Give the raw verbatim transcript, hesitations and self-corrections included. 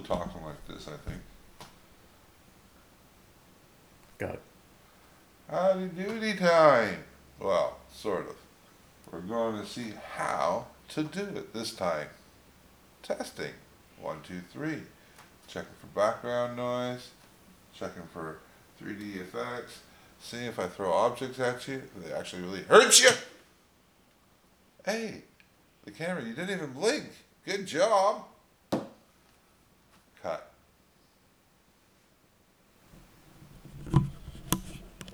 talking like this, I think. Got it. Howdy doody time. Well, sort of. We're going to see how to do it this time. Testing. One, two, three. Checking for background noise. Checking for three D effects. Seeing if I throw objects at you, they actually really hurt you. Hey, the camera, you didn't even blink. Good job.